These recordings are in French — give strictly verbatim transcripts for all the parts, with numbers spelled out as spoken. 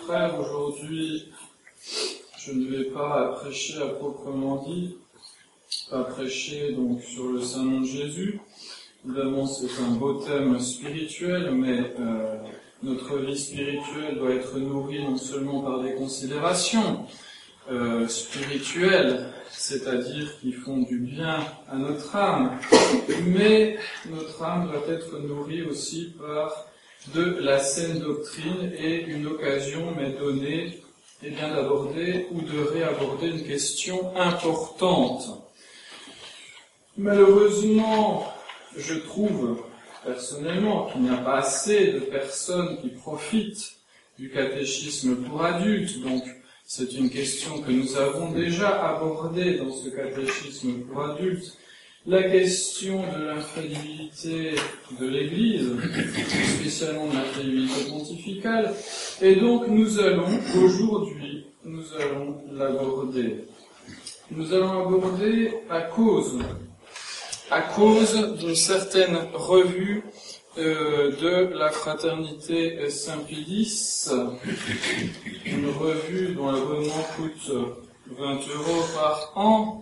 frères, aujourd'hui, je ne vais pas prêcher à proprement dit, pas prêcher donc sur le Saint-Nom de Jésus. Évidemment, c'est un beau thème spirituel, mais euh, notre vie spirituelle doit être nourrie non seulement par des considérations euh, spirituelles, c'est-à-dire qui font du bien à notre âme, mais notre âme doit être nourrie aussi par de la saine doctrine et une occasion m'est donnée eh bien, d'aborder ou de réaborder une question importante. Malheureusement, je trouve personnellement qu'il n'y a pas assez de personnes qui profitent du catéchisme pour adultes, donc c'est une question que nous avons déjà abordée dans ce catéchisme pour adultes. La question de l'infaillibilité de l'Église, spécialement de l'infaillibilité pontificale, et donc nous allons, aujourd'hui, nous allons l'aborder. Nous allons aborder à cause, à cause d'une certaine revue euh, de la Fraternité Saint-Pédis, une revue dont l'abonnement coûte vingt euros par an.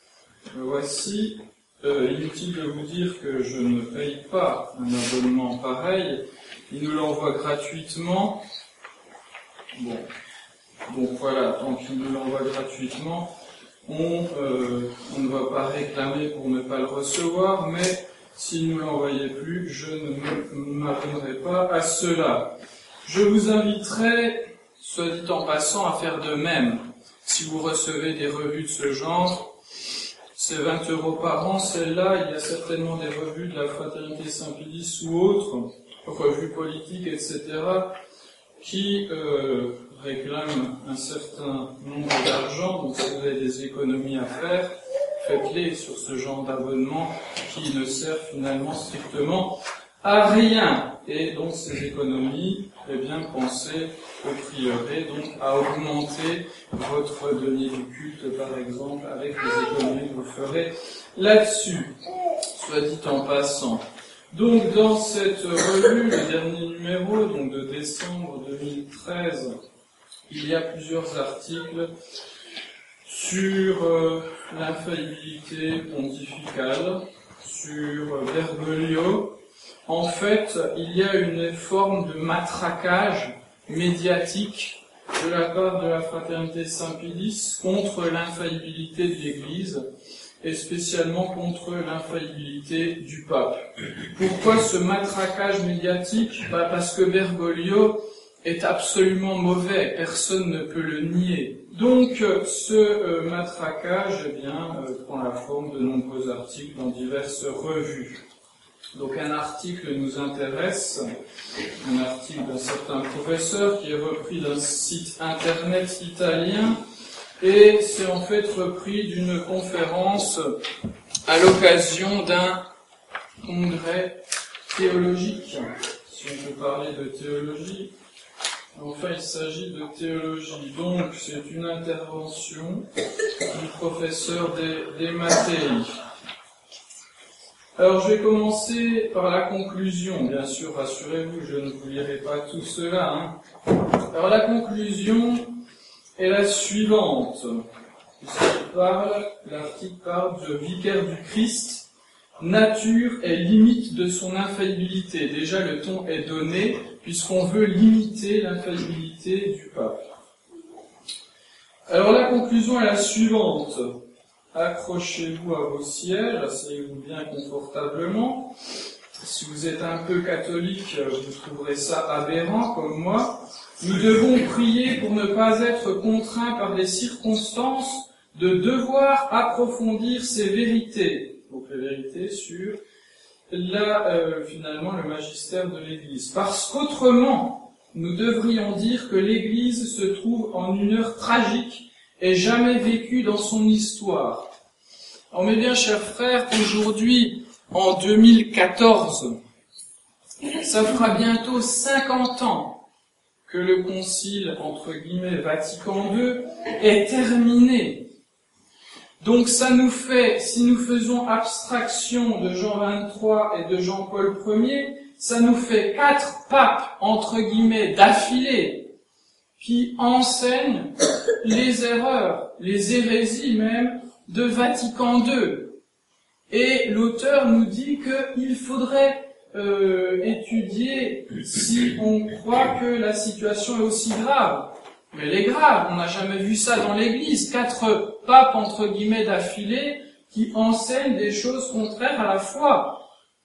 Voici. Euh, inutile de vous dire que je ne paye pas un abonnement pareil. Il nous l'envoie gratuitement. Bon, donc voilà, tant qu'il nous l'envoie gratuitement, on, euh, on ne va pas réclamer pour ne pas le recevoir, mais s'il ne nous l'envoyait plus, je ne m'abonnerai pas à cela. Je vous inviterai, soit dit en passant, à faire de même. Si vous recevez des revues de ce genre, c'est vingt euros par an, celle-là, il y a certainement des revues de la Fraternité Saint-Pédis ou autres, revues politiques, et cetera, qui euh, réclament un certain nombre d'argent. Donc si vous avez des économies à faire, faites-les sur ce genre d'abonnement qui ne sert finalement strictement à rien. Et donc ces économies, eh bien, pensez au prieuré, donc à augmenter votre denier du culte, par exemple, avec les économies que vous ferez là-dessus, soit dit en passant. Donc dans cette revue, le dernier numéro, donc de décembre deux mille treize, il y a plusieurs articles sur euh, l'infaillibilité pontificale, sur euh, Bergoglio. En fait, il y a une forme de matraquage médiatique de la part de la Fraternité Saint-Pédis contre l'infaillibilité de l'Église et spécialement contre l'infaillibilité du pape. Pourquoi ce matraquage médiatique ? Bah parce que Bergoglio est absolument mauvais, personne ne peut le nier. Donc ce euh, matraquage eh bien, euh, prend la forme de nombreux articles dans diverses revues. Donc un article nous intéresse, un article d'un certain professeur qui est repris d'un site internet italien, et c'est en fait repris d'une conférence à l'occasion d'un congrès théologique, si on peut parler de théologie. Enfin, il s'agit de théologie. Donc, c'est une intervention du professeur De, De Mattei. Alors, je vais commencer par la conclusion. Bien sûr, rassurez-vous, je ne vous lirai pas tout cela. Hein. Alors, la conclusion est la suivante. Parle, l'article parle de vicaire du Christ, nature et limite de son infaillibilité. Déjà, le ton est donné, puisqu'on veut limiter l'infaillibilité du pape. Alors, la conclusion est la suivante. Accrochez-vous à vos sièges, asseyez-vous bien confortablement. Si vous êtes un peu catholique, vous trouverez ça aberrant, comme moi. Nous devons prier pour ne pas être contraints par des circonstances de devoir approfondir ces vérités. Donc les vérités sur, là, euh, finalement, le magistère de l'Église. Parce qu'autrement, nous devrions dire que l'Église se trouve en une heure tragique et jamais vécue dans son histoire. Alors, mes bien chers frères, aujourd'hui, en deux mille quatorze, ça fera bientôt cinquante ans que le concile, entre guillemets, Vatican deux, est terminé. Donc ça nous fait, si nous faisons abstraction de Jean vingt-trois et de Jean-Paul Ier, ça nous fait quatre papes, entre guillemets, d'affilée, qui enseigne les erreurs, les hérésies même de Vatican deux. Et l'auteur nous dit qu'il faudrait euh, étudier si on croit que la situation est aussi grave. Mais elle est grave, on n'a jamais vu ça dans l'Église. Quatre papes, entre guillemets, d'affilée, qui enseignent des choses contraires à la foi.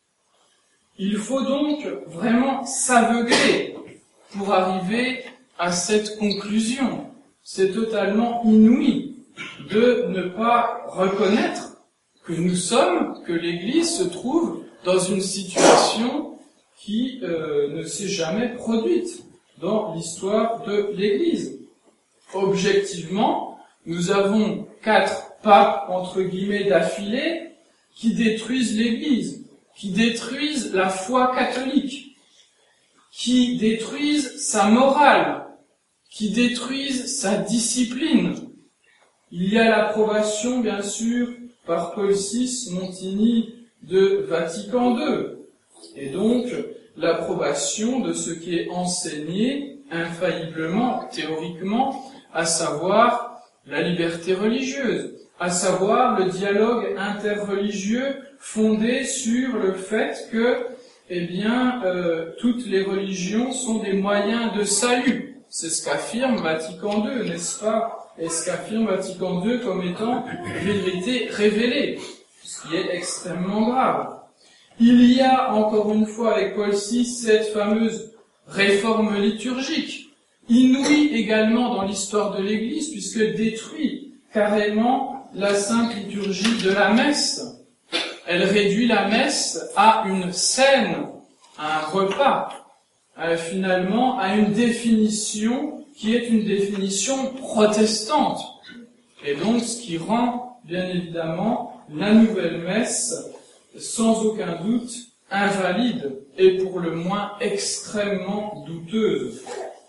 Il faut donc vraiment s'aveugler pour arriver à cette conclusion. C'est totalement inouï de ne pas reconnaître que nous sommes, que l'Église se trouve dans une situation qui euh, ne s'est jamais produite dans l'histoire de l'Église. Objectivement, nous avons quatre papes, entre guillemets, d'affilée, qui détruisent l'Église, qui détruisent la foi catholique, qui détruisent sa morale, qui détruisent sa discipline. Il y a l'approbation, bien sûr, par Paul six, Montigny, de Vatican deux, et donc l'approbation de ce qui est enseigné infailliblement, théoriquement, à savoir la liberté religieuse, à savoir le dialogue interreligieux fondé sur le fait que, eh bien, euh, toutes les religions sont des moyens de salut. C'est ce qu'affirme Vatican deux, n'est-ce pas? Et ce qu'affirme Vatican deux comme étant une vérité révélée, ce qui est extrêmement grave. Il y a, encore une fois, avec Paul six, cette fameuse réforme liturgique, inouïe également dans l'histoire de l'Église, puisqu'elle détruit carrément la sainte liturgie de la messe. Elle réduit la messe à une scène, à un repas, à, finalement à une définition qui est une définition protestante. Et donc, ce qui rend, bien évidemment, la nouvelle messe, sans aucun doute, invalide et pour le moins extrêmement douteuse.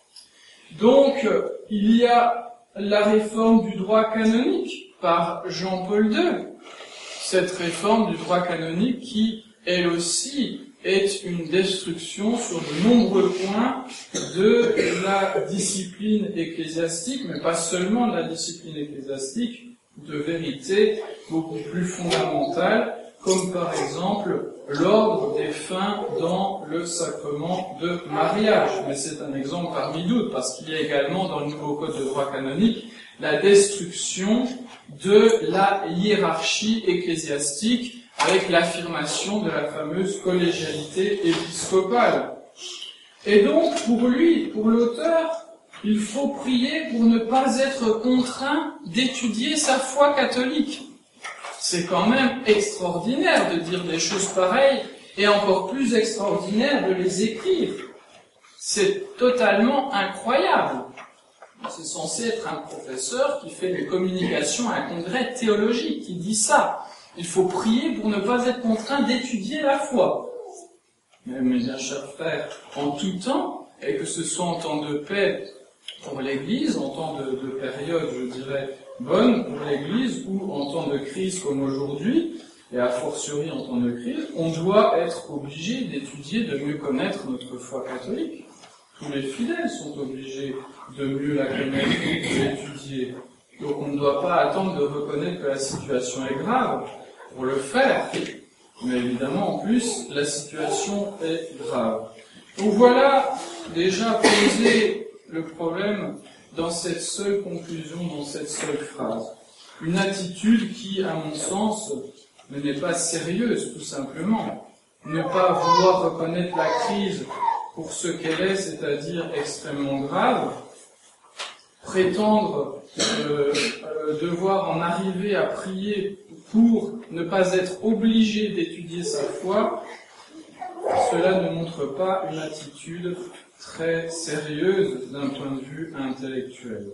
Donc, il y a la réforme du droit canonique par Jean-Paul deux. Cette réforme du droit canonique qui, elle aussi, est une destruction sur de nombreux points de la discipline ecclésiastique, mais pas seulement de la discipline ecclésiastique, de vérités beaucoup plus fondamentales, comme par exemple l'ordre des fins dans le sacrement de mariage. Mais c'est un exemple parmi d'autres, parce qu'il y a également dans le nouveau code de droit canonique la destruction de la hiérarchie ecclésiastique avec l'affirmation de la fameuse collégialité épiscopale. Et donc, pour lui, pour l'auteur, il faut prier pour ne pas être contraint d'étudier sa foi catholique. C'est quand même extraordinaire de dire des choses pareilles, et encore plus extraordinaire de les écrire. C'est totalement incroyable. C'est censé être un professeur qui fait des communications à un congrès théologique, qui dit ça. Il faut prier pour ne pas être contraint d'étudier la foi. Mais mes bien chers frères, en tout temps, et que ce soit en temps de paix pour l'Église, en temps de, de période, je dirais, bonne pour l'Église, ou en temps de crise comme aujourd'hui, et a fortiori en temps de crise, on doit être obligé d'étudier, de mieux connaître notre foi catholique. Tous les fidèles sont obligés de mieux la connaître, de l'étudier. Donc on ne doit pas attendre de reconnaître que la situation est grave pour le faire. Mais évidemment, en plus, la situation est grave. Donc voilà déjà posé le problème dans cette seule conclusion, dans cette seule phrase. Une attitude qui, à mon sens, n'est pas sérieuse, tout simplement. Ne pas vouloir reconnaître la crise pour ce qu'elle est, c'est-à-dire extrêmement grave, prétendre euh, euh, devoir en arriver à prier pour ne pas être obligé d'étudier sa foi, cela ne montre pas une attitude très sérieuse d'un point de vue intellectuel.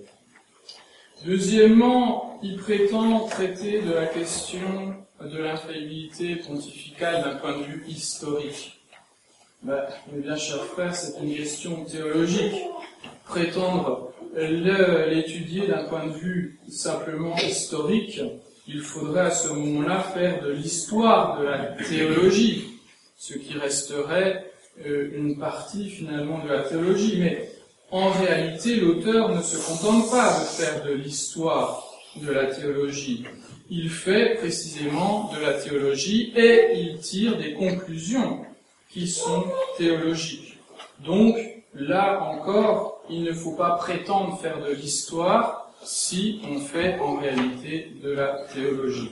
Deuxièmement, il prétend traiter de la question de l'infaillibilité pontificale d'un point de vue historique. Ben, mes bien chers frères, c'est une question théologique. Prétendre le, l'étudier d'un point de vue simplement historique, il faudrait à ce moment-là faire de l'histoire de la théologie, ce qui resterait euh, une partie finalement de la théologie. Mais en réalité, l'auteur ne se contente pas de faire de l'histoire de la théologie. Il fait précisément de la théologie et il tire des conclusions qui sont théologiques. Donc, là encore, il ne faut pas prétendre faire de l'histoire si on fait en réalité de la théologie.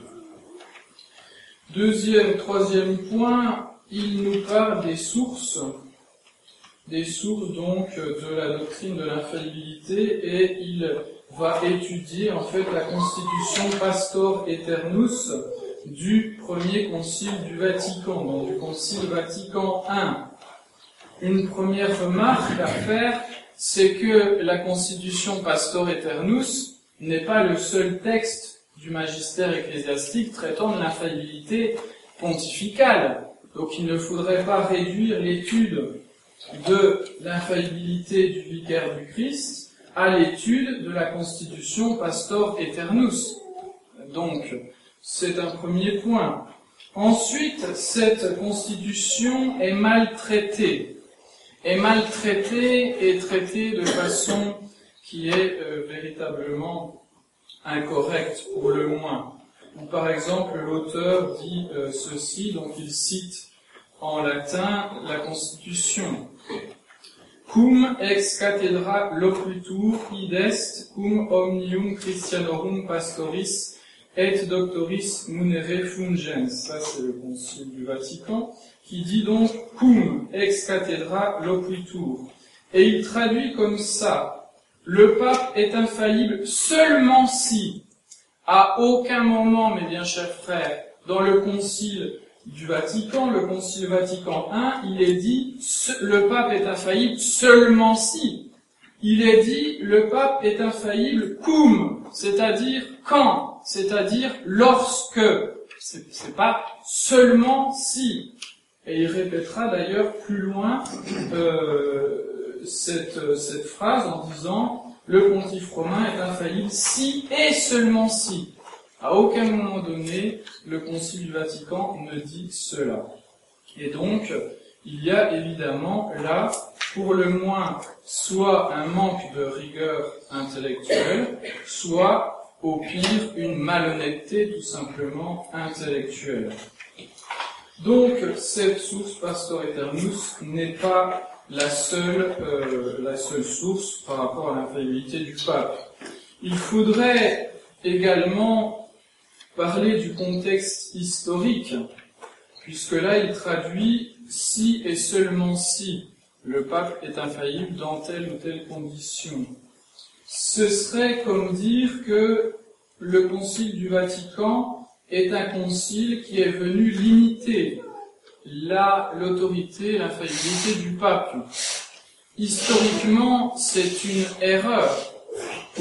Deuxième, troisième point, il nous parle des sources, des sources donc de la doctrine de l'infaillibilité, et il va étudier en fait la constitution Pastor Aeternus du premier concile du Vatican, donc du concile Vatican un. Une première remarque à faire, c'est que la constitution Pastor Aeternus n'est pas le seul texte du magistère ecclésiastique traitant de l'infaillibilité pontificale. Donc il ne faudrait pas réduire l'étude de l'infaillibilité du vicaire du Christ à l'étude de la constitution Pastor Aeternus. Donc, c'est un premier point. Ensuite, cette constitution est mal traitée. Est mal traitée et traitée de façon qui est euh, véritablement incorrecte, pour le moins. Donc, par exemple, l'auteur dit euh, ceci, donc il cite en latin la constitution. Cum ex cathedra loquitur id est, cum omnium Christianorum pastoris et doctoris munere fungens. Ça, c'est le concile du Vatican, qui dit donc cum ex cathedra loquitur. Et il traduit comme ça: le pape est infaillible seulement si, à aucun moment, mes bien chers frères, dans le concile du Vatican, le concile Vatican un, il est dit le pape est infaillible seulement si. Il est dit le pape est infaillible cum, c'est-à-dire quand, c'est-à-dire lorsque. C'est, c'est pas seulement si. Et il répétera d'ailleurs plus loin euh, cette, cette phrase en disant le pontife romain est infaillible si et seulement si. À aucun moment donné, le Concile du Vatican ne dit cela. Et donc, il y a évidemment là, pour le moins, soit un manque de rigueur intellectuelle, soit, au pire, une malhonnêteté tout simplement intellectuelle. Donc, cette source Pastor Aeternus n'est pas la seule, euh, la seule source par rapport à l'infaillibilité du pape. Il faudrait également parler du contexte historique, puisque là il traduit si et seulement si le pape est infaillible dans telle ou telle condition. Ce serait comme dire que le concile du Vatican est un concile qui est venu limiter la, l'autorité, l'infaillibilité du pape. Historiquement, c'est une erreur. Pourquoi ?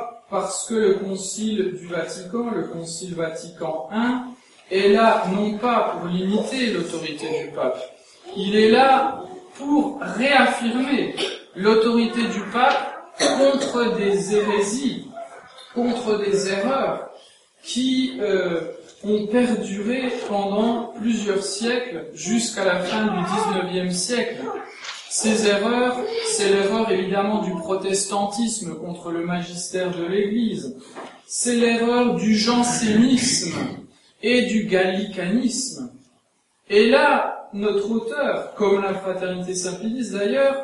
Parce que le concile du Vatican, le concile Vatican un, est là non pas pour limiter l'autorité du pape, il est là pour réaffirmer l'autorité du pape contre des hérésies, contre des erreurs qui euh, ont perduré pendant plusieurs siècles jusqu'à la fin du dix-neuvième siècle. Ces erreurs, c'est l'erreur évidemment du protestantisme contre le magistère de l'Église, c'est l'erreur du jansénisme et du gallicanisme. Et là, notre auteur, comme la Fraternité Saint-Pédis d'ailleurs,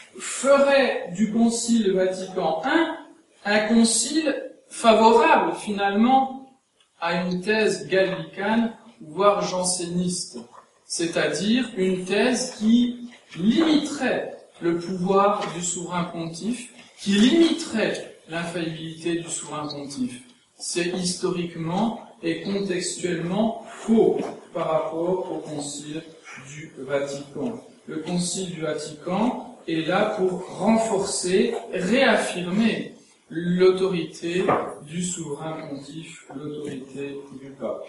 ferait du Concile Vatican un un concile favorable finalement à une thèse gallicane, voire janséniste, c'est-à-dire une thèse qui limiterait le pouvoir du souverain pontife, qui limiterait l'infaillibilité du souverain pontife. C'est historiquement et contextuellement faux par rapport au Concile du Vatican. Le Concile du Vatican est là pour renforcer, réaffirmer l'autorité du souverain pontife, l'autorité du pape.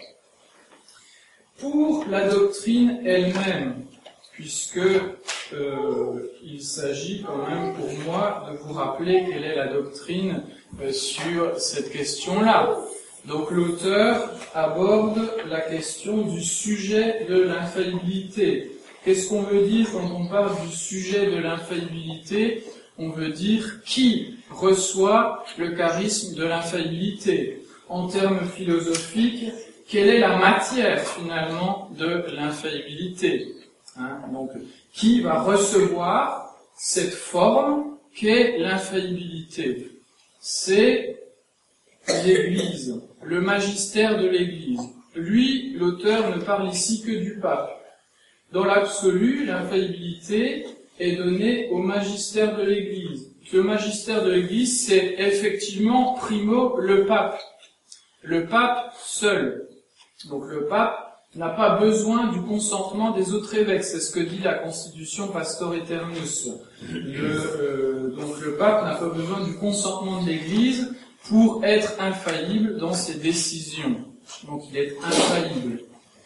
Pour la doctrine elle-même, puisque euh, il s'agit quand même pour moi de vous rappeler quelle est la doctrine euh, sur cette question-là. Donc l'auteur aborde la question du sujet de l'infaillibilité. Qu'est-ce qu'on veut dire quand on parle du sujet de l'infaillibilité ? on veut dire qui reçoit le charisme de l'infaillibilité. En termes philosophiques, quelle est la matière finalement de l'infaillibilité, hein? Donc, qui va recevoir cette forme qu'est l'infaillibilité? C'est l'Église, le magistère de l'Église. Lui, l'auteur ne parle ici que du pape. Dans l'absolu, l'infaillibilité est donnée au magistère de l'Église. Le magistère de l'Église, c'est effectivement primo le pape. Le pape seul. Donc le pape n'a pas besoin du consentement des autres évêques. C'est ce que dit la Constitution Pastor Aeternus. Le, euh, donc le pape n'a pas besoin du consentement de l'Église pour être infaillible dans ses décisions. Donc il est infaillible.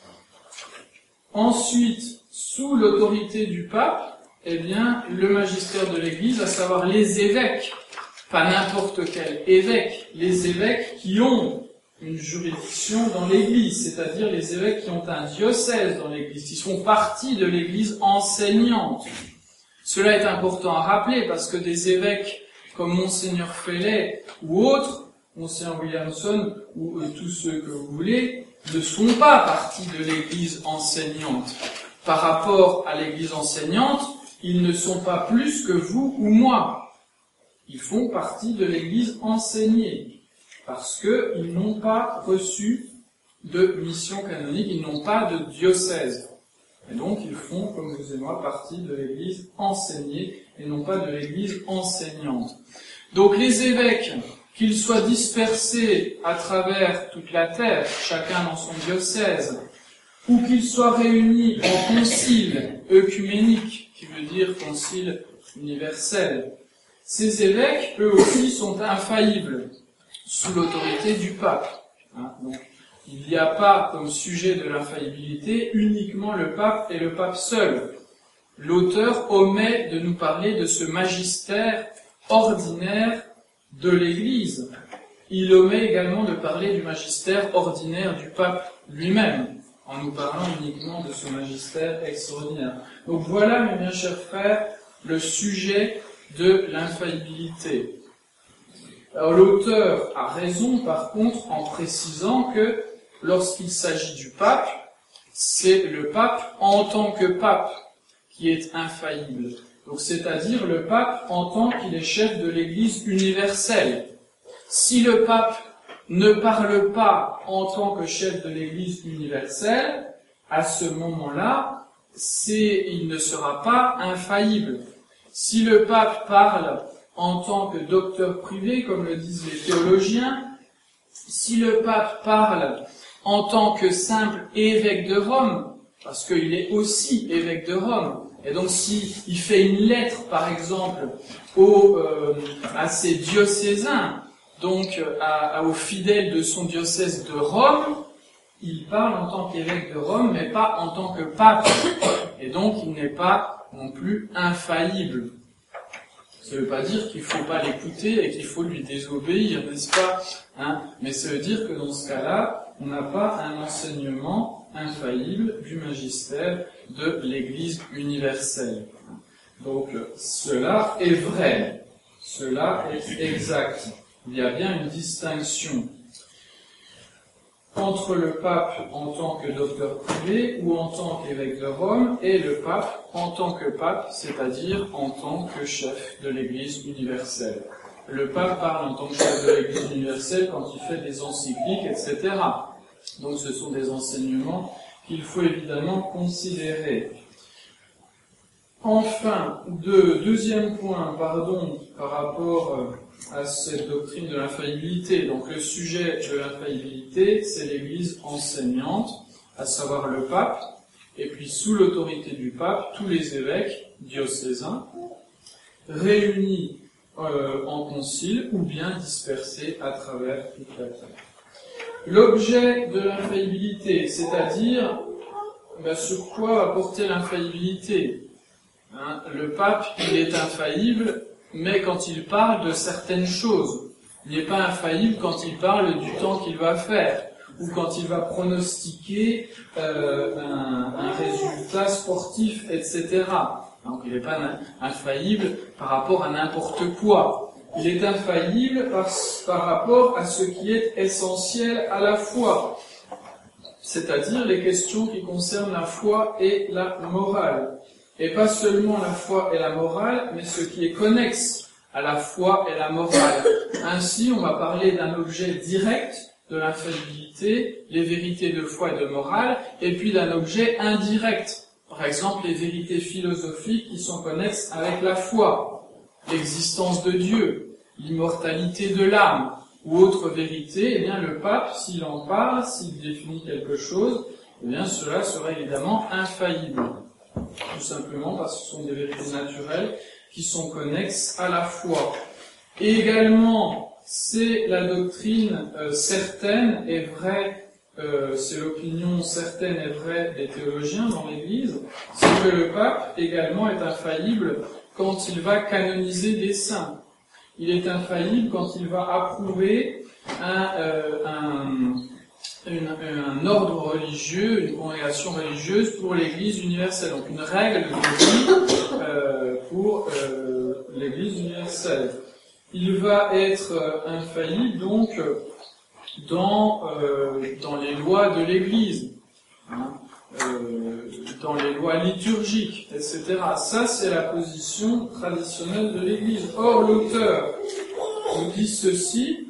Ensuite, sous l'autorité du pape, eh bien, le magistère de l'Église, à savoir les évêques, pas n'importe quel évêque, les évêques qui ont une juridiction dans l'Église, c'est-à-dire les évêques qui ont un diocèse dans l'Église, qui font partie de l'Église enseignante. Cela est important à rappeler parce que des évêques comme Monseigneur Fellet ou autres, Monseigneur Williamson ou euh, tous ceux que vous voulez, ne sont pas partie de l'Église enseignante. Par rapport à l'Église enseignante, ils ne sont pas plus que vous ou moi. Ils font partie de l'Église enseignée, parce qu'ils n'ont pas reçu de mission canonique, ils n'ont pas de diocèse. Et donc ils font, comme vous et moi, partie de l'Église enseignée, et non pas de l'Église enseignante. Donc les évêques, qu'ils soient dispersés à travers toute la terre, chacun dans son diocèse, ou qu'ils soient réunis en concile œcuménique, qui veut dire concile universel, ces évêques, eux aussi, sont infaillibles, sous l'autorité du pape. Hein, donc, il n'y a pas comme sujet de l'infaillibilité uniquement le pape et le pape seul. L'auteur omet de nous parler de ce magistère ordinaire de l'Église. Il omet également de parler du magistère ordinaire du pape lui-même, en nous parlant uniquement de ce magistère extraordinaire. Donc voilà, mes bien chers frères, le sujet de l'infaillibilité. Alors l'auteur a raison, par contre, en précisant que lorsqu'il s'agit du pape, c'est le pape en tant que pape qui est infaillible. Donc c'est-à-dire le pape en tant qu'il est chef de l'Église universelle. Si le pape ne parle pas en tant que chef de l'Église universelle, à ce moment-là, c'est, il ne sera pas infaillible. Si le pape parle en tant que docteur privé, comme le disent les théologiens, si le pape parle en tant que simple évêque de Rome, parce qu'il est aussi évêque de Rome, et donc si il fait une lettre, par exemple, aux, euh, à ses diocésains, donc à, à, aux fidèles de son diocèse de Rome, il parle en tant qu'évêque de Rome, mais pas en tant que pape, et donc il n'est pas non plus infaillible. Ça ne veut pas dire qu'il ne faut pas l'écouter et qu'il faut lui désobéir, n'est-ce pas, hein? Mais ça veut dire que dans ce cas-là, on n'a pas un enseignement infaillible du magistère de l'Église universelle. Donc cela est vrai, cela est exact. Il y a bien une distinction entre le pape en tant que docteur privé ou en tant qu'évêque de Rome et le pape en tant que pape, c'est-à-dire en tant que chef de l'Église universelle. Le pape parle en tant que chef de l'Église universelle quand il fait des encycliques, et cetera. Donc ce sont des enseignements qu'il faut évidemment considérer. Enfin, de, deuxième point, pardon, par rapport à cette doctrine de l'infaillibilité. Donc le sujet de l'infaillibilité, c'est l'Église enseignante, à savoir le pape, et puis sous l'autorité du pape, tous les évêques diocésains, réunis euh, en concile ou bien dispersés à travers toute la terre. L'objet de l'infaillibilité, c'est-à-dire ben, sur quoi va porter l'infaillibilité. Hein, le pape, il est infaillible, mais quand il parle de certaines choses. Il n'est pas infaillible quand il parle du temps qu'il va faire, ou quand il va pronostiquer euh, un, un résultat sportif, et cetera. Donc il n'est pas infaillible par rapport à n'importe quoi. Il est infaillible par, par rapport à ce qui est essentiel à la foi, c'est-à-dire les questions qui concernent la foi et la morale. Et pas seulement la foi et la morale, mais ce qui est connexe à la foi et la morale. Ainsi, on va parler d'un objet direct de l'infaillibilité, les vérités de foi et de morale, et puis d'un objet indirect. Par exemple, les vérités philosophiques qui sont connexes avec la foi, l'existence de Dieu, l'immortalité de l'âme, ou autre vérité. Eh bien, le pape, s'il en parle, s'il définit quelque chose, eh bien, cela sera évidemment infaillible. Tout simplement parce que ce sont des vérités naturelles qui sont connexes à la foi. Et également, c'est la doctrine euh, certaine et vraie, euh, c'est l'opinion certaine et vraie des théologiens dans l'Église, c'est que le pape également est infaillible quand il va canoniser des saints. Il est infaillible quand il va approuver un, euh, un, une, un ordre religieux, une congrégation religieuse pour l'Église universelle, donc une règle de vie euh, pour euh, l'Église universelle. Il va être euh, infaillible donc dans, euh, dans les lois de l'Église, hein, euh, dans les lois liturgiques, et cetera. Ça, c'est la position traditionnelle de l'Église. Or, l'auteur nous dit ceci: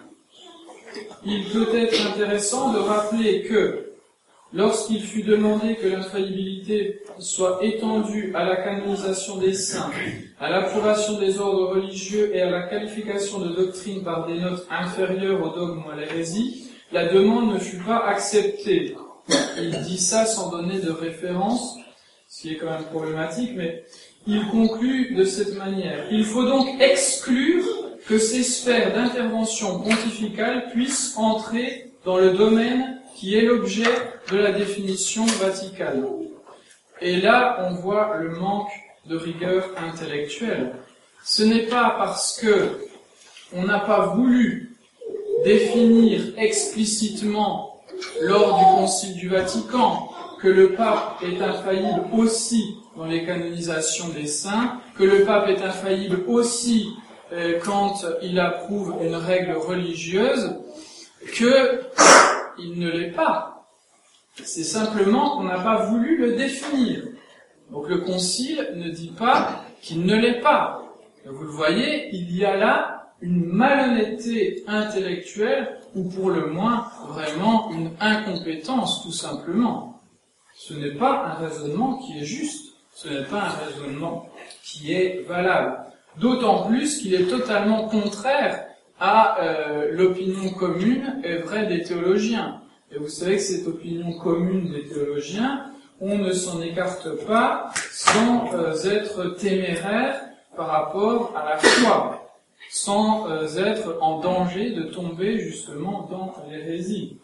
il peut être intéressant de rappeler que, lorsqu'il fut demandé que l'infaillibilité soit étendue à la canonisation des saints, à l'approbation des ordres religieux et à la qualification de doctrine par des notes inférieures au dogme ou à l'hérésie, la demande ne fut pas acceptée. Il dit ça sans donner de référence, ce qui est quand même problématique, mais il conclut de cette manière. Il faut donc exclure que ces sphères d'intervention pontificale puissent entrer dans le domaine qui est l'objet de la définition vaticale. Et là, on voit le manque de rigueur intellectuelle. Ce n'est pas parce que on n'a pas voulu définir explicitement lors du Concile du Vatican que le pape est infaillible aussi dans les canonisations des saints, que le pape est infaillible aussi euh, quand il approuve une règle religieuse, que il ne l'est pas. C'est simplement qu'on n'a pas voulu le définir. Donc le Concile ne dit pas qu'il ne l'est pas. Vous le voyez, il y a là une malhonnêteté intellectuelle, ou pour le moins, vraiment une incompétence, tout simplement. Ce n'est pas un raisonnement qui est juste, ce n'est pas un raisonnement qui est valable. D'autant plus qu'il est totalement contraire à euh, l'opinion commune et vraie des théologiens. Et vous savez que cette opinion commune des théologiens, on ne s'en écarte pas sans euh, être téméraire par rapport à la foi, sans euh, être en danger de tomber justement dans l'hérésie.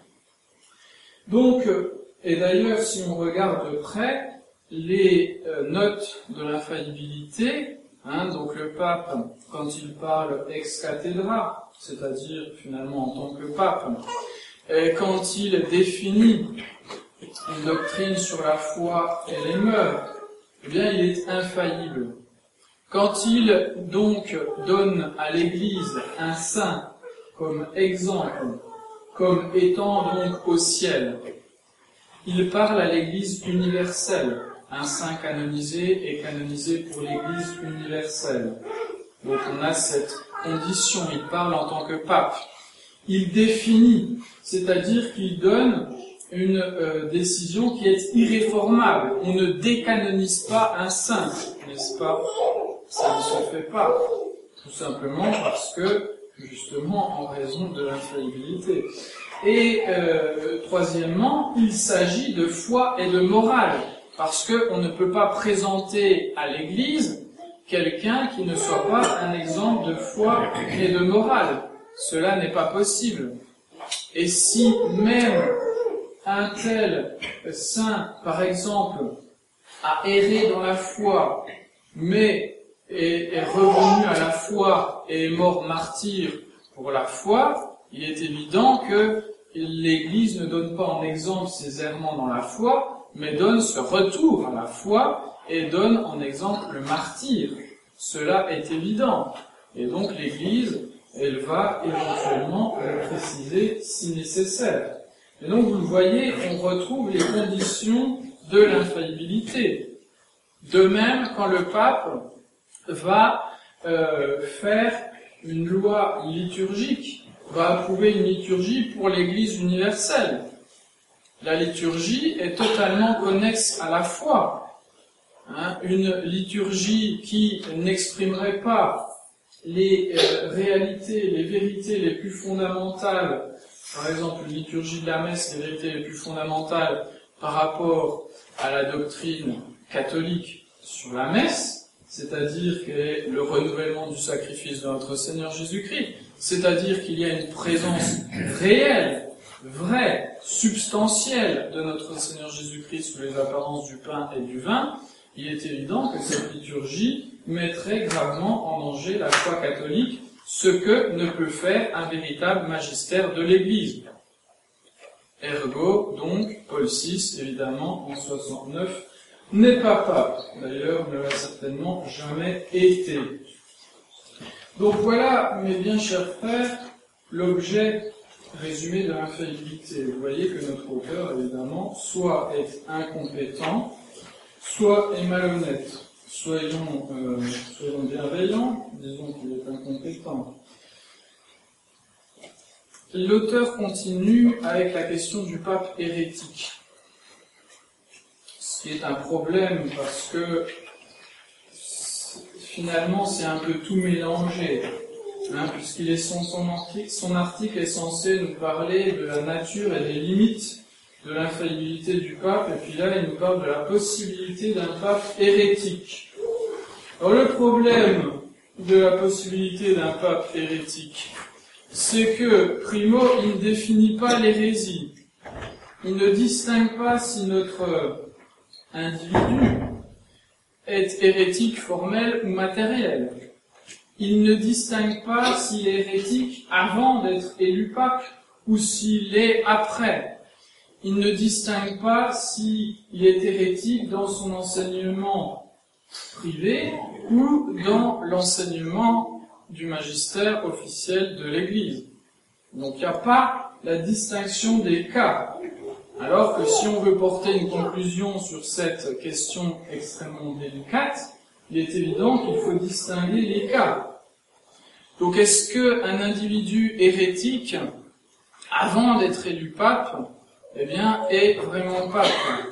Donc, euh, et d'ailleurs, si on regarde de près, les euh, notes de l'infaillibilité, hein, donc le pape, quand il parle ex cathedra, c'est-à-dire finalement en tant que pape, et quand il définit une doctrine sur la foi et les mœurs, eh bien il est infaillible. Quand il donc donne à l'Église un saint comme exemple, comme étant donc au ciel, il parle à l'Église universelle. Un saint canonisé est canonisé pour l'Église universelle. Donc on a cette condition, il parle en tant que pape. Il définit, c'est-à-dire qu'il donne une euh, décision qui est irréformable. On ne décanonise pas un saint, n'est-ce pas? Ça ne se fait pas, tout simplement parce que, justement, en raison de l'infaillibilité. Et euh, troisièmement, il s'agit de foi et de morale, parce qu'on ne peut pas présenter à l'Église quelqu'un qui ne soit pas un exemple de foi et de morale. Cela n'est pas possible. Et si même un tel saint, par exemple, a erré dans la foi, mais est, est revenu à la foi et est mort martyr pour la foi, il est évident que l'Église ne donne pas en exemple ses errements dans la foi, mais donne ce retour à la foi et donne en exemple le martyr. Cela est évident. Et donc l'Église, elle va éventuellement le préciser si nécessaire. Et donc vous le voyez, on retrouve les conditions de l'infaillibilité. De même, quand le pape va euh, faire une loi liturgique, va approuver une liturgie pour l'Église universelle. La liturgie est totalement connexe à la foi. Hein, une liturgie qui n'exprimerait pas les euh, réalités, les vérités les plus fondamentales, par exemple une liturgie de la messe, les vérités les plus fondamentales par rapport à la doctrine catholique sur la messe, c'est-à-dire quel est le renouvellement du sacrifice de notre Seigneur Jésus-Christ, c'est-à-dire qu'il y a une présence réelle, vraie, substantielle de notre Seigneur Jésus-Christ sous les apparences du pain et du vin, il est évident que cette liturgie mettrait gravement en danger la foi catholique, ce que ne peut faire un véritable magistère de l'Église. Ergo, donc, Paul six, évidemment, en soixante-neuf, n'est pas pape. D'ailleurs, ne l'a certainement jamais été. Donc voilà, mes bien chers frères, l'objet résumé de l'infaillibilité. Vous voyez que notre auteur, évidemment, soit est incompétent, soit est malhonnête. Soyons, euh, soyons bienveillants, disons qu'il est incompétent. L'auteur continue avec la question du pape hérétique. Ce qui est un problème parce que finalement c'est un peu tout mélangé, hein, puisqu'il est son, son, article, son article est censé nous parler de la nature et des limites de l'infaillibilité du pape, et puis là il nous parle de la possibilité d'un pape hérétique. Alors le problème de la possibilité d'un pape hérétique, c'est que, primo, il ne définit pas l'hérésie. Il ne distingue pas si notre individu est hérétique formel ou matériel. Il ne distingue pas s'il est hérétique avant d'être élu pape ou s'il est après. Il ne distingue pas s'il est hérétique dans son enseignement privé ou dans l'enseignement du magistère officiel de l'Église. Donc il n'y a pas la distinction des cas. Alors que si on veut porter une conclusion sur cette question extrêmement délicate, il est évident qu'il faut distinguer les cas. Donc est-ce qu'un individu hérétique, avant d'être élu pape, eh bien, est vraiment pape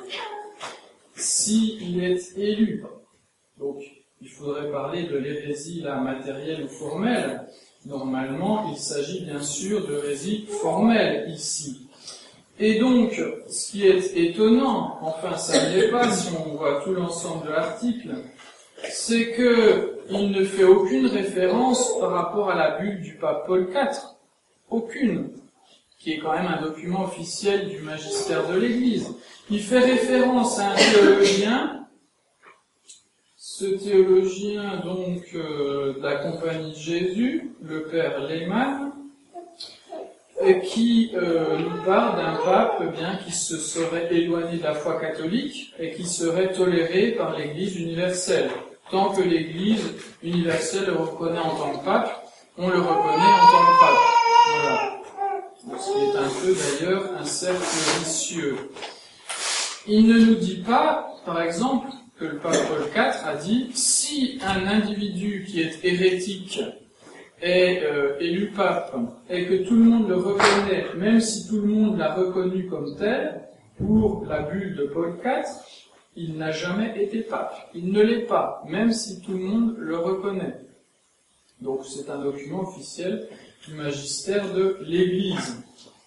s'il est élu? Donc, il faudrait parler de l'hérésie là, matérielle ou formelle. Normalement, il s'agit bien sûr de l'hérésie formelle ici. Et donc, ce qui est étonnant, enfin ça ne l'est pas si on voit tout l'ensemble de l'article, c'est qu'il ne fait aucune référence par rapport à la bulle du pape Paul quatre. Aucune. Qui est quand même un document officiel du magistère de l'Église. Il fait référence à un théologien, ce théologien donc euh, de la Compagnie de Jésus, le père Lehmann, et qui euh, nous parle d'un pape eh bien qui se serait éloigné de la foi catholique et qui serait toléré par l'Église universelle. Tant que l'Église universelle le reconnaît en tant que pape, on le reconnaît en tant que pape. Voilà. Ce qui est un peu d'ailleurs un cercle vicieux. Il ne nous dit pas, par exemple, que le pape Paul quatre a dit, si un individu qui est hérétique est euh, élu pape, et que tout le monde le reconnaît, même si tout le monde l'a reconnu comme tel, pour la bulle de Paul quatre, il n'a jamais été pape. Il ne l'est pas, même si tout le monde le reconnaît. Donc c'est un document officiel du magistère de l'Église.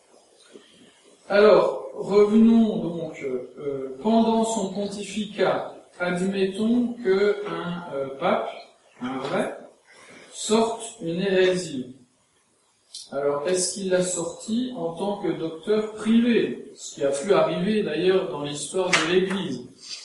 Alors, revenons donc, euh, pendant son pontificat, admettons qu'un euh, pape, un vrai, sorte une hérésie. Alors, est-ce qu'il l'a sorti en tant que docteur privé? Ce qui a pu arriver d'ailleurs dans l'histoire de l'Église.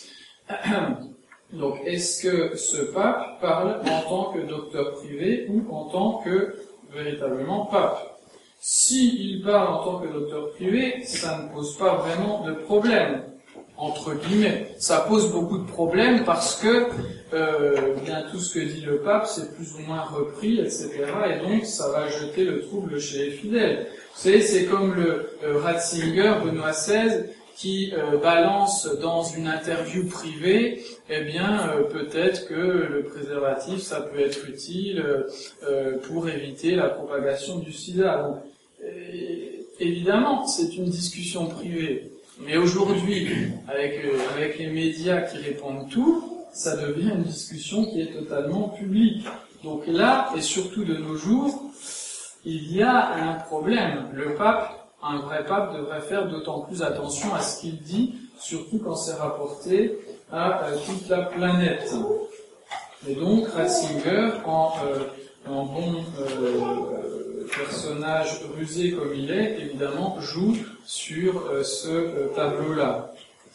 Donc, est-ce que ce pape parle en tant que docteur privé ou en tant que véritablement pape? Si il parle en tant que docteur privé, ça ne pose pas vraiment de problème. entre guillemets. Ça pose beaucoup de problèmes parce que euh, bien tout ce que dit le pape, c'est plus ou moins repris, et cetera. Et donc, ça va jeter le trouble chez les fidèles. Vous savez, c'est comme le euh, Ratzinger, Benoît seize, qui euh, balance dans une interview privée, eh bien, euh, peut-être que le préservatif, ça peut être utile euh, pour éviter la propagation du sida. Donc, et, évidemment, c'est une discussion privée. Mais aujourd'hui, avec, euh, avec les médias qui répondent tout, ça devient une discussion qui est totalement publique. Donc là, et surtout de nos jours, il y a un problème. Le pape, un vrai pape, devrait faire d'autant plus attention à ce qu'il dit, surtout quand c'est rapporté à euh, toute la planète. Et donc, Ratzinger, en, euh, en bon euh, personnage rusé comme il est, évidemment, joue sur euh, ce euh, tableau-là.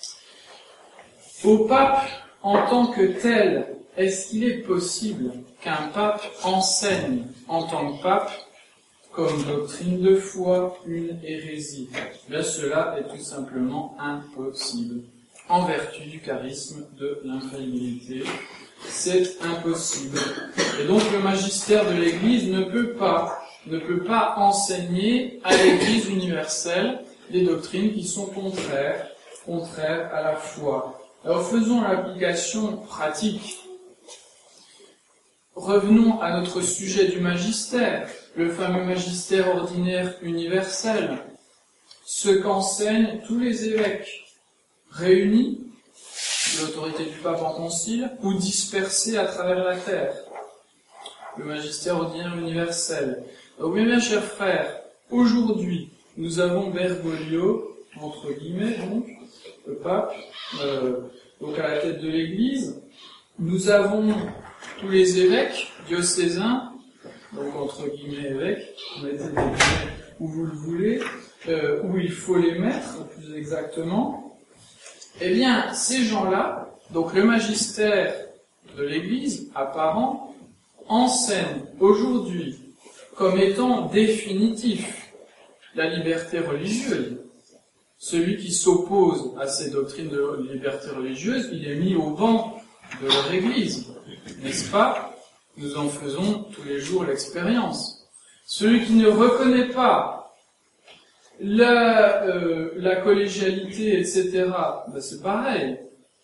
Au pape, en tant que tel, est-ce qu'il est possible qu'un pape enseigne en tant que pape comme doctrine de foi une hérésie? Bien, cela est tout simplement impossible. En vertu du charisme de l'infaillibilité, c'est impossible. Et donc le magistère de l'Église ne peut pas, ne peut pas enseigner à l'Église universelle des doctrines qui sont contraires, contraires à la foi. Alors faisons l'application pratique. Revenons à notre sujet du magistère, le fameux magistère ordinaire universel, ce qu'enseignent tous les évêques, réunis, l'autorité du pape en concile, ou dispersés à travers la terre. Le magistère ordinaire universel. Donc, mes bien chers frères, aujourd'hui, nous avons Bergoglio, entre guillemets, donc, le pape, euh, donc à la tête de l'Église. Nous avons tous les évêques diocésains, donc entre guillemets évêques, mettez des guillemets où vous le voulez, euh, où il faut les mettre, plus exactement. Eh bien, ces gens-là, donc le magistère de l'Église apparent, enseigne aujourd'hui comme étant définitif la liberté religieuse. Celui qui s'oppose à ces doctrines de liberté religieuse, il est mis au banc de leur Église. N'est-ce pas? Nous en faisons tous les jours l'expérience. Celui qui ne reconnaît pas la, euh, la collégialité, et cetera, ben c'est pareil.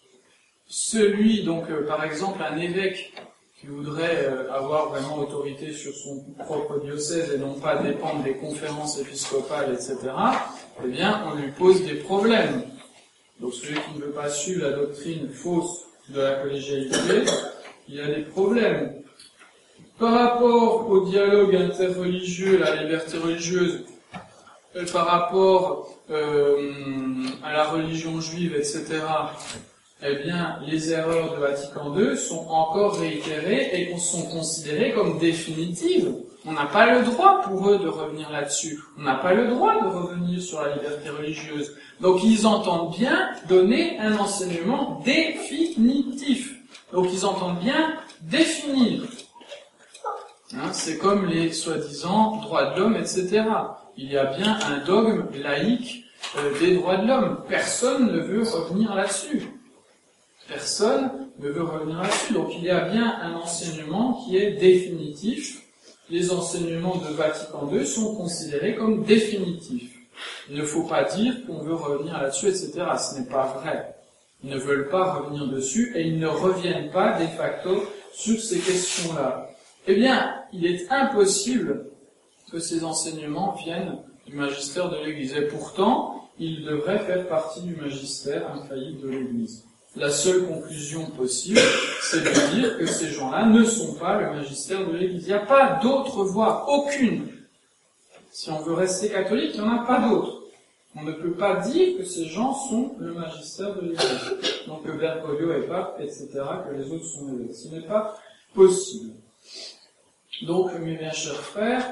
Celui, donc, euh, par exemple, un évêque qui voudrait euh, avoir vraiment autorité sur son propre diocèse et non pas dépendre des conférences épiscopales, et cetera, eh bien, on lui pose des problèmes. Donc, celui qui ne veut pas suivre la doctrine fausse de la collégialité, il y a des problèmes. Par rapport au dialogue interreligieux, la liberté religieuse, euh, par rapport euh, à la religion juive, et cetera, eh bien, les erreurs de Vatican deux sont encore réitérées et sont considérées comme définitives. On n'a pas le droit pour eux de revenir là-dessus. On n'a pas le droit de revenir sur la liberté religieuse. Donc ils entendent bien donner un enseignement définitif. Donc ils entendent bien définir. Hein, c'est comme les soi-disant droits de l'homme, et cetera. Il y a bien un dogme laïque euh, des droits de l'homme. Personne ne veut revenir là-dessus. Personne ne veut revenir là-dessus. Donc il y a bien un enseignement qui est définitif. Les enseignements de Vatican deux sont considérés comme définitifs. Il ne faut pas dire qu'on veut revenir là-dessus, et cetera. Ce n'est pas vrai. Ils ne veulent pas revenir dessus et ils ne reviennent pas de facto sur ces questions-là. Eh bien, il est impossible que ces enseignements viennent du magistère de l'Église. Et pourtant, ils devraient faire partie du magistère infaillible de l'Église. La seule conclusion possible, c'est de dire que ces gens-là ne sont pas le magistère de l'Église. Il n'y a pas d'autre voie, aucune. Si on veut rester catholique, il n'y en a pas d'autre. On ne peut pas dire que ces gens sont le magistère de l'Église. Donc que Bergoglio est pape, et cetera, que les autres sont évêques. Ce n'est pas possible. Donc, mes bien chers frères,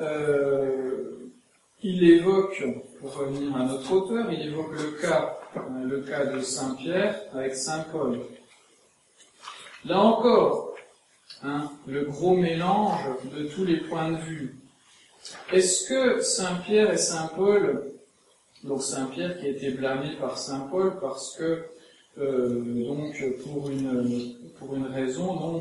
euh, il évoque, pour revenir à notre auteur, il évoque le cas, le cas de Saint Pierre avec Saint Paul. Là encore, hein, le gros mélange de tous les points de vue. Est-ce que Saint Pierre et Saint Paul Donc Saint-Pierre qui a été blâmé par Saint Paul parce que, euh, donc, pour une, pour une raison, donc,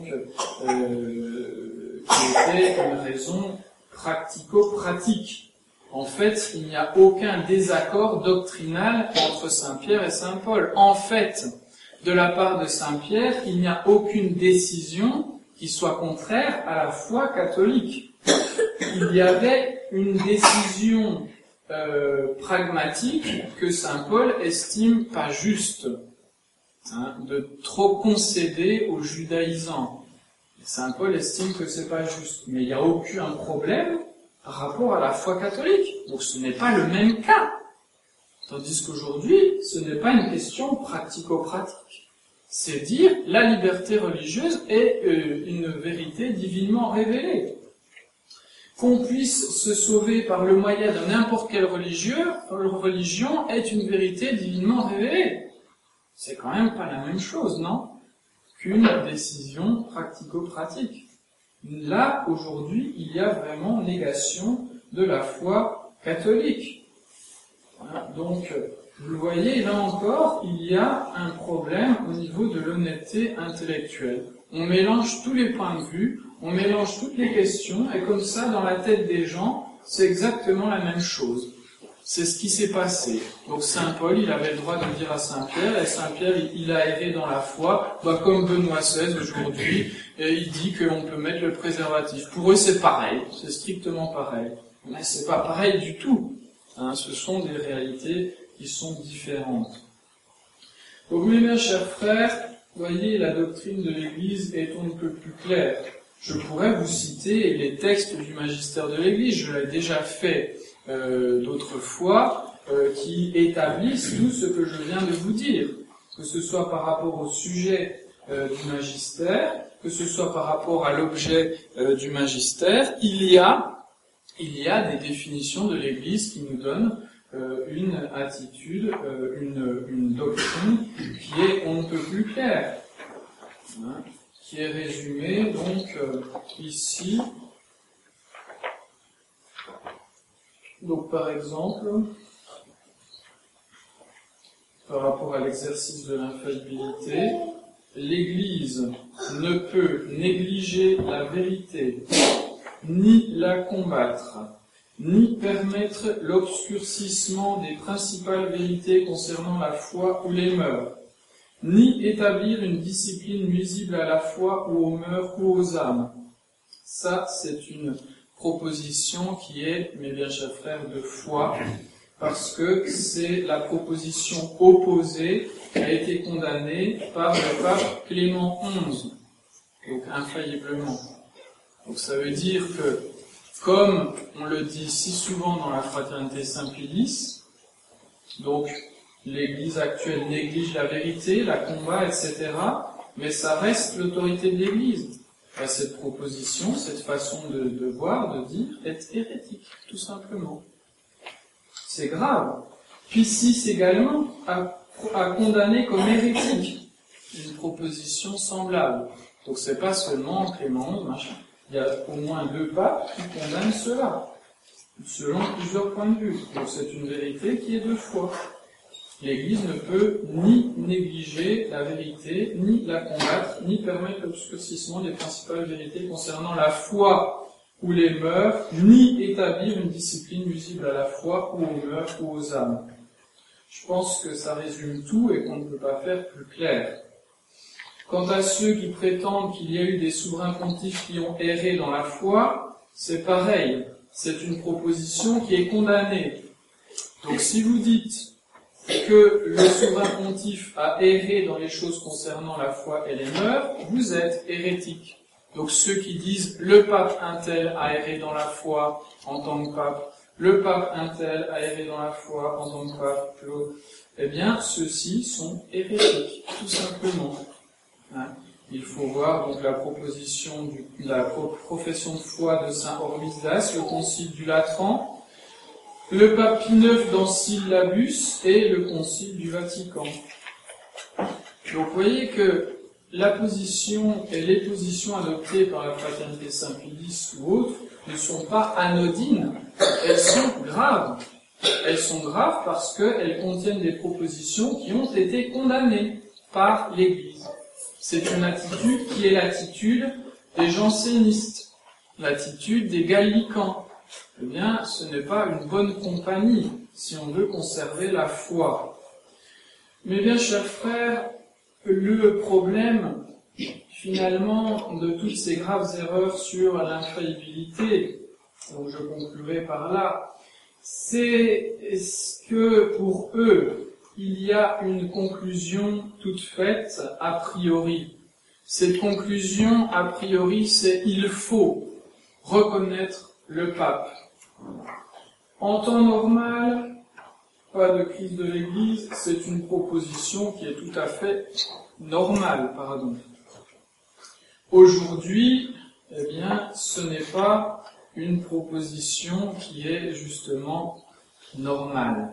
euh, qui était une raison pratico-pratique. En fait, il n'y a aucun désaccord doctrinal entre Saint-Pierre et Saint Paul. En fait, de la part de Saint-Pierre, il n'y a aucune décision qui soit contraire à la foi catholique. Il y avait une décision euh, pragmatique que Saint Paul estime pas juste, hein, de trop concéder aux judaïsants. Saint Paul estime que c'est pas juste, mais il n'y a aucun problème par rapport à la foi catholique. Donc ce n'est pas le même cas. Tandis qu'aujourd'hui, ce n'est pas une question pratico-pratique. C'est dire la liberté religieuse est euh, une vérité divinement révélée. Qu'on puisse se sauver par le moyen de n'importe quelle religieux, religion est une vérité divinement révélée. C'est quand même pas la même chose, non ? Qu'une décision pratico-pratique. Là, aujourd'hui, il y a vraiment négation de la foi catholique. Voilà. Donc, vous le voyez, là encore, il y a un problème au niveau de l'honnêteté intellectuelle. On mélange tous les points de vue, on mélange toutes les questions, et comme ça, dans la tête des gens, c'est exactement la même chose. C'est ce qui s'est passé. Donc Saint Paul, il avait le droit de dire à Saint-Pierre, et Saint-Pierre, il a erré dans la foi, bah, comme Benoît seize aujourd'hui, et il dit qu'on peut mettre le préservatif. Pour eux, c'est pareil, c'est strictement pareil. Mais c'est pas pareil du tout. Hein, ce sont des réalités qui sont différentes. Donc mes bien chers frères, voyez, la doctrine de l'Église est on ne peut plus claire. Je pourrais vous citer les textes du magistère de l'Église, je l'ai déjà fait euh, d'autres fois, euh, qui établissent tout ce que je viens de vous dire, que ce soit par rapport au sujet euh, du magistère, que ce soit par rapport à l'objet euh, du magistère, il y a, il y a des définitions de l'Église qui nous donnent euh, une attitude, euh, une, une doctrine qui est on ne peut plus claire. Hein, qui est résumé donc euh, ici. Donc par exemple, par rapport à l'exercice de l'infaillibilité, l'Église ne peut négliger la vérité, ni la combattre, ni permettre l'obscurcissement des principales vérités concernant la foi ou les mœurs, ni établir une discipline nuisible à la foi ou aux mœurs ou aux âmes. Ça, c'est une proposition qui est, mes bien chers frères, de foi, parce que c'est la proposition opposée qui a été condamnée par le pape Clément onze, donc infailliblement. Donc ça veut dire que, comme on le dit si souvent dans la fraternité Saint-Pilice, donc l'Église actuelle néglige la vérité, la combat, et cetera, mais ça reste l'autorité de l'Église. Et cette proposition, cette façon de, de voir, de dire, est hérétique, tout simplement. C'est grave. Puis Sis également a, a condamné comme hérétique une proposition semblable. Donc c'est pas seulement Clément onze, machin. Il y a au moins deux papes qui condamnent cela, selon plusieurs points de vue. Donc c'est une vérité qui est de foi. L'Église ne peut ni négliger la vérité, ni la combattre, ni permettre l'obscurcissement des principales vérités concernant la foi ou les mœurs, ni établir une discipline nuisible à la foi ou aux mœurs ou aux âmes. Je pense que ça résume tout et qu'on ne peut pas faire plus clair. Quant à ceux qui prétendent qu'il y a eu des souverains pontifes qui ont erré dans la foi, c'est pareil. C'est une proposition qui est condamnée. Donc si vous dites que le souverain pontife a erré dans les choses concernant la foi et les mœurs, vous êtes hérétique. Donc ceux qui disent le pape un tel a erré dans la foi en tant que pape, le pape un tel a erré dans la foi en tant que pape, eh bien ceux-ci sont hérétiques, tout simplement. Hein? Il faut voir donc la proposition du, la profession de foi de saint Hormisdas, le concile du Latran, le pape Pie neuf dans Syllabus et le concile du Vatican. Donc vous voyez que la position et les positions adoptées par la fraternité Saint-Pilice ou autres ne sont pas anodines, elles sont graves. Elles sont graves parce qu'elles contiennent des propositions qui ont été condamnées par l'Église. C'est une attitude qui est l'attitude des jansénistes, l'attitude des gallicans. Eh bien, ce n'est pas une bonne compagnie si on veut conserver la foi. Mais bien, chers frères, le problème, finalement, de toutes ces graves erreurs sur l'infaillibilité, donc je conclurai par là, c'est que pour eux, il y a une conclusion toute faite a priori. Cette conclusion a priori, c'est il faut reconnaître le pape. En temps normal, pas de crise de l'Église, c'est une proposition qui est tout à fait normale, pardon. Aujourd'hui, eh bien, ce n'est pas une proposition qui est justement normale.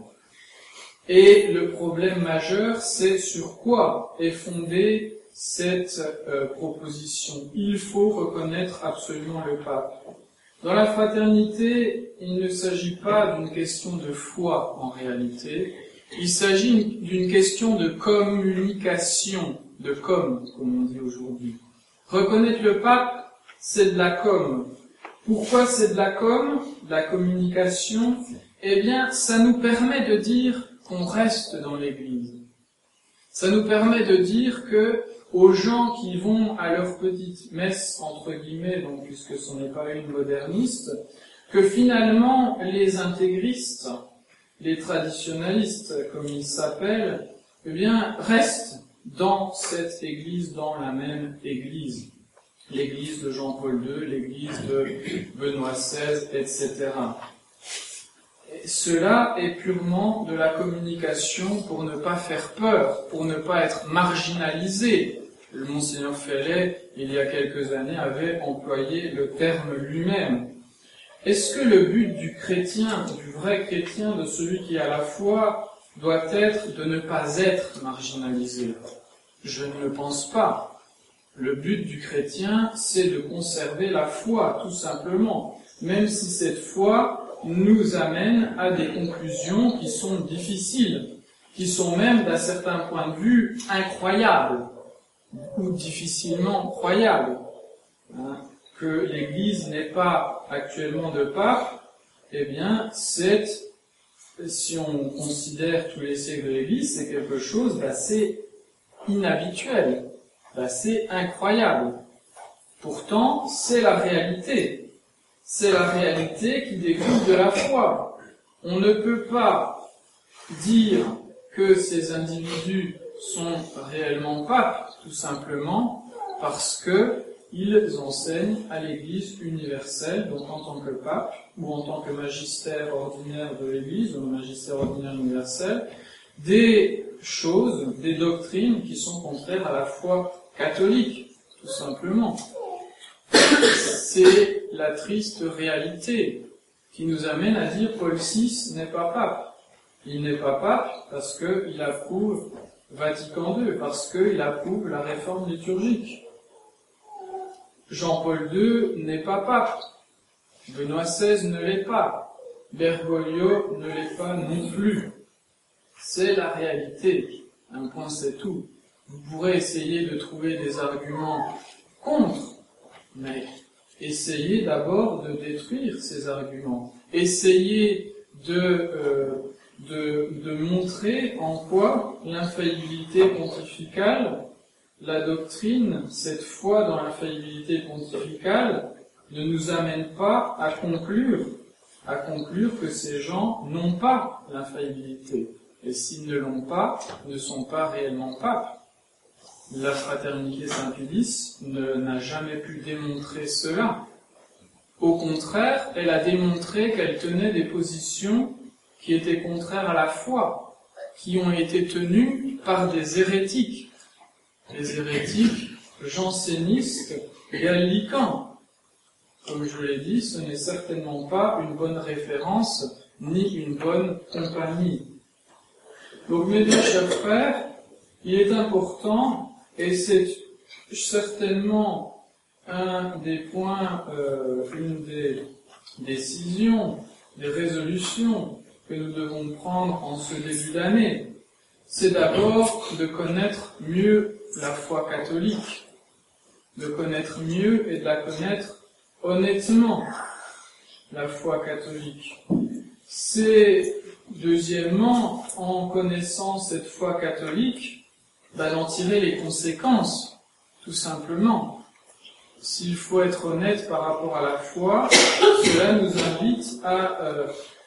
Et le problème majeur, c'est sur quoi est fondée cette euh, proposition. Il faut reconnaître absolument le pape. Dans la fraternité, il ne s'agit pas d'une question de foi en réalité, il s'agit d'une question de communication, de com, comme on dit aujourd'hui. Reconnaître le pape, c'est de la com. Pourquoi c'est de la com, de la communication? Eh bien, ça nous permet de dire qu'on reste dans l'Église. Ça nous permet de dire que aux gens qui vont à leur petite messe, entre guillemets, donc puisque ce n'est pas une moderniste, que finalement les intégristes, les traditionalistes, comme ils s'appellent, eh bien, restent dans cette Église, dans la même Église. L'Église de Jean-Paul deux, l'Église de Benoît seize, et cetera. Et cela est purement de la communication pour ne pas faire peur, pour ne pas être marginalisé. Le Monseigneur Fellet, il y a quelques années, avait employé le terme lui-même. Est-ce que le but du chrétien, du vrai chrétien, de celui qui a la foi, doit être de ne pas être marginalisé? Je ne le pense pas. Le but du chrétien, c'est de conserver la foi, tout simplement, même si cette foi nous amène à des conclusions qui sont difficiles, qui sont même, d'un certain point de vue, incroyables, ou difficilement croyables. Hein, que l'Église n'ait pas actuellement de pape, eh bien, c'est, si on considère tous les siècles de l'Église, c'est quelque chose d'assez inhabituel, d'assez incroyable. Pourtant, c'est la réalité. C'est la réalité qui découle de la foi. On ne peut pas dire que ces individus sont réellement papes, tout simplement parce que ils enseignent à l'Église universelle, donc en tant que pape, ou en tant que magistère ordinaire de l'Église, ou magistère ordinaire universel, des choses, des doctrines qui sont contraires à la foi catholique, tout simplement. C'est la triste réalité qui nous amène à dire Paul six n'est pas pape. Il n'est pas pape parce qu'il approuve Vatican deux, parce qu'il approuve la réforme liturgique. Jean-Paul deux n'est pas pape. Benoît seize ne l'est pas. Bergoglio ne l'est pas non plus. C'est la réalité. Un point, c'est tout. Vous pourrez essayer de trouver des arguments contre, mais essayez d'abord de détruire ces arguments. Essayez de, euh, de, de montrer en quoi l'infaillibilité pontificale, la doctrine, cette foi dans l'infaillibilité pontificale, ne nous amène pas à conclure, à conclure que ces gens n'ont pas l'infaillibilité. Et s'ils ne l'ont pas, ne sont pas réellement papes. La fraternité Saint-Pilice n'a jamais pu démontrer cela. Au contraire, elle a démontré qu'elle tenait des positions qui étaient contraires à la foi, qui ont été tenues par des hérétiques. Les hérétiques jansénistes gallicans. Comme je l'ai dit, ce n'est certainement pas une bonne référence, ni une bonne compagnie. Donc, mes deux chers frères, il est important, et c'est certainement un des points, euh, une des décisions, des résolutions que nous devons prendre en ce début d'année, c'est d'abord de connaître mieux la foi catholique, de connaître mieux et de la connaître honnêtement, la foi catholique. C'est, deuxièmement, en connaissant cette foi catholique, bah, d'en tirer les conséquences, tout simplement. S'il faut être honnête par rapport à la foi, cela nous invite à, euh,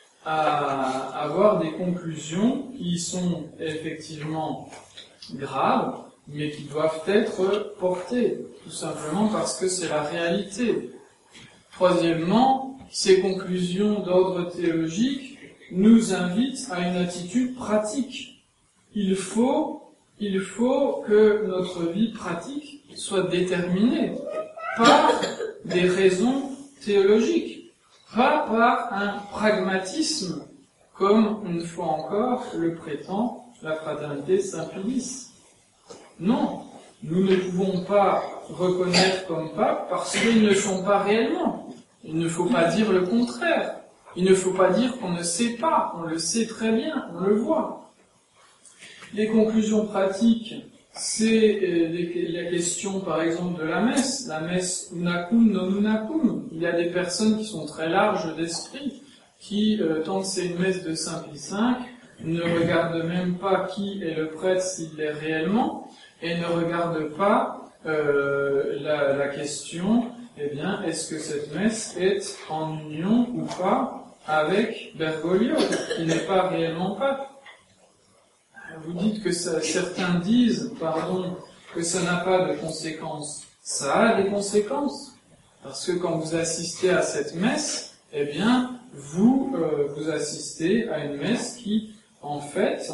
à avoir des conclusions qui sont effectivement graves, mais qui doivent être portées, tout simplement parce que c'est la réalité. Troisièmement, ces conclusions d'ordre théologique nous invitent à une attitude pratique. Il faut, il faut que notre vie pratique soit déterminée par des raisons théologiques, pas par un pragmatisme, comme, une fois encore, le prétend la fraternité Saint-Pilice. Non, nous ne pouvons pas reconnaître comme pape parce qu'ils ne sont pas réellement. Il ne faut pas dire le contraire. Il ne faut pas dire qu'on ne sait pas, on le sait très bien, on le voit. Les conclusions pratiques, c'est la question, par exemple, de la messe. La messe unacum non unacum. Il y a des personnes qui sont très larges d'esprit, qui, euh, tant que c'est une messe de Saint Pie cinq, ne regardent même pas qui est le prêtre s'il l'est réellement, et ne regardent pas euh, la, la question, eh bien, est-ce que cette messe est en union ou pas avec Bergoglio, qui n'est pas réellement pape. Vous dites que ça, certains disent, pardon, que ça n'a pas de conséquences. Ça a des conséquences. Parce que quand vous assistez à cette messe, eh bien, vous, euh, vous assistez à une messe qui, en fait,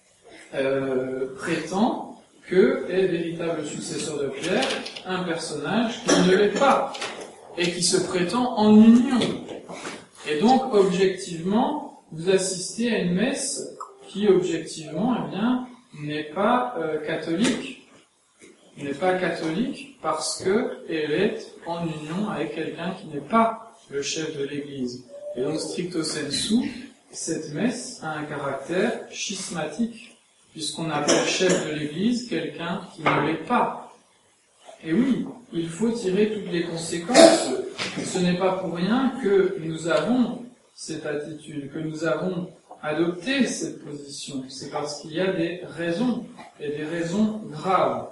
euh, prétend que est véritable successeur de Pierre un personnage qui ne l'est pas, et qui se prétend en union. Et donc, objectivement, vous assistez à une messe qui, objectivement, eh bien, n'est pas euh, catholique. N'est pas catholique parce que elle est en union avec quelqu'un qui n'est pas le chef de l'Église. Et donc, stricto sensu, cette messe a un caractère schismatique, puisqu'on appelle chef de l'Église quelqu'un qui ne l'est pas. Et oui, il faut tirer toutes les conséquences. Ce n'est pas pour rien que nous avons cette attitude, que nous avons adopté cette position. C'est parce qu'il y a des raisons, et des raisons graves.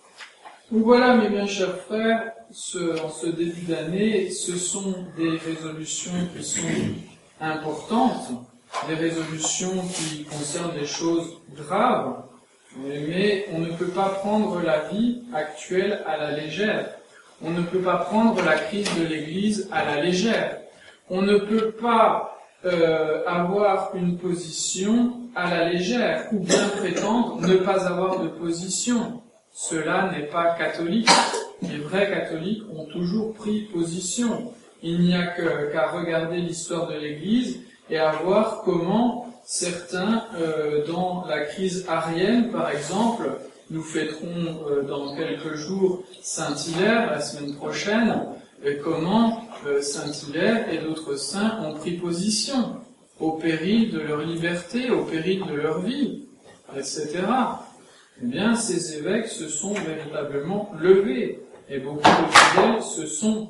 Donc voilà, mes bien chers frères, ce, en ce début d'année, ce sont des résolutions qui sont importantes, des résolutions qui concernent des choses graves, mais on ne peut pas prendre la vie actuelle à la légère. On ne peut pas prendre la crise de l'Église à la légère. On ne peut pas euh, avoir une position à la légère, ou bien prétendre ne pas avoir de position. Cela n'est pas catholique. Les vrais catholiques ont toujours pris position. Il n'y a que, qu'à regarder l'histoire de l'Église et à voir comment certains, euh, dans la crise arienne, par exemple, nous fêterons euh, dans quelques jours Saint-Hilaire, la semaine prochaine, et comment euh, Saint-Hilaire et d'autres saints ont pris position, au péril de leur liberté, au péril de leur vie, et cetera. Eh bien, ces évêques se sont véritablement levés, et beaucoup de fidèles se sont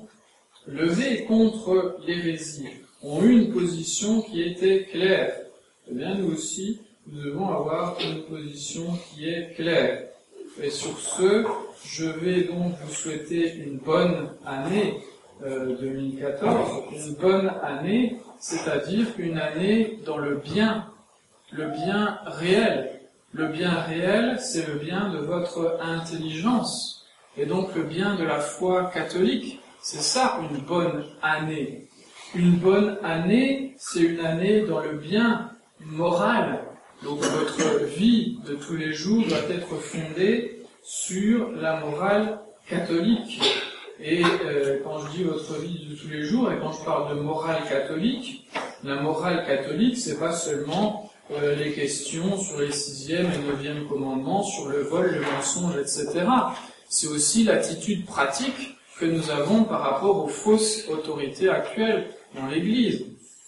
levés contre l'hérésie, ont eu une position qui était claire. Eh bien, nous aussi, nous devons avoir une position qui est claire. Et sur ce, je vais donc vous souhaiter une bonne année euh, deux mille quatorze, une bonne année, c'est-à-dire une année dans le bien, le bien réel. Le bien réel, c'est le bien de votre intelligence, et donc le bien de la foi catholique. C'est ça, une bonne année. Une bonne année, c'est une année dans le bien moral. Donc votre vie de tous les jours doit être fondée sur la morale catholique. Et euh, quand je dis votre vie de tous les jours, et quand je parle de morale catholique, la morale catholique, c'est pas seulement euh, les questions sur les sixième et neuvième commandements, sur le vol, le mensonge, et cetera. C'est aussi l'attitude pratique que nous avons par rapport aux fausses autorités actuelles dans l'Église.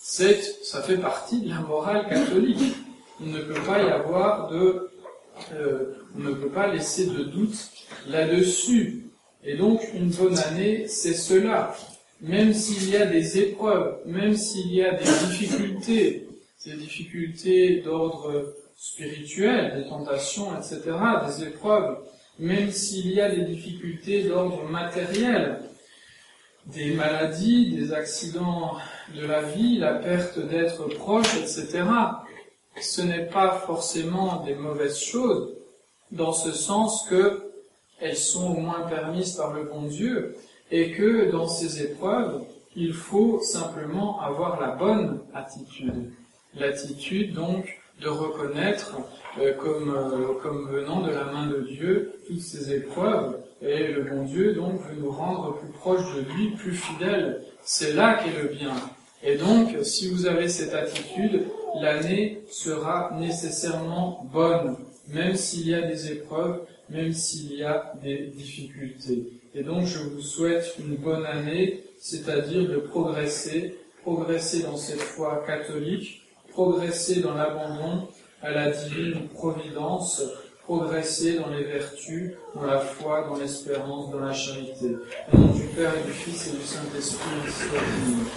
C'est, ça fait partie de la morale catholique. Il ne peut pas y avoir de, euh, on ne peut pas laisser de doute là-dessus. Et donc, une bonne année, c'est cela. Même s'il y a des épreuves, même s'il y a des difficultés, des difficultés d'ordre spirituel, des tentations, et cetera, des épreuves, même s'il y a des difficultés d'ordre matériel, des maladies, des accidents de la vie, la perte d'êtres proches, et cetera, ce n'est pas forcément des mauvaises choses, dans ce sens que elles sont au moins permises par le bon Dieu, et que dans ces épreuves, il faut simplement avoir la bonne attitude. L'attitude, donc, de reconnaître euh, comme, euh, comme venant de la main de Dieu toutes ces épreuves, et le bon Dieu, donc, veut nous rendre plus proches de lui, plus fidèles. C'est là qu'est le bien. Et donc, si vous avez cette attitude, l'année sera nécessairement bonne, même s'il y a des épreuves, même s'il y a des difficultés. Et donc, je vous souhaite une bonne année, c'est-à-dire de progresser, progresser dans cette foi catholique, progresser dans l'abandon à la divine providence, progresser dans les vertus, dans la foi, dans l'espérance, dans la charité. Au nom du Père et du Fils et du Saint-Esprit, ainsi soit-il.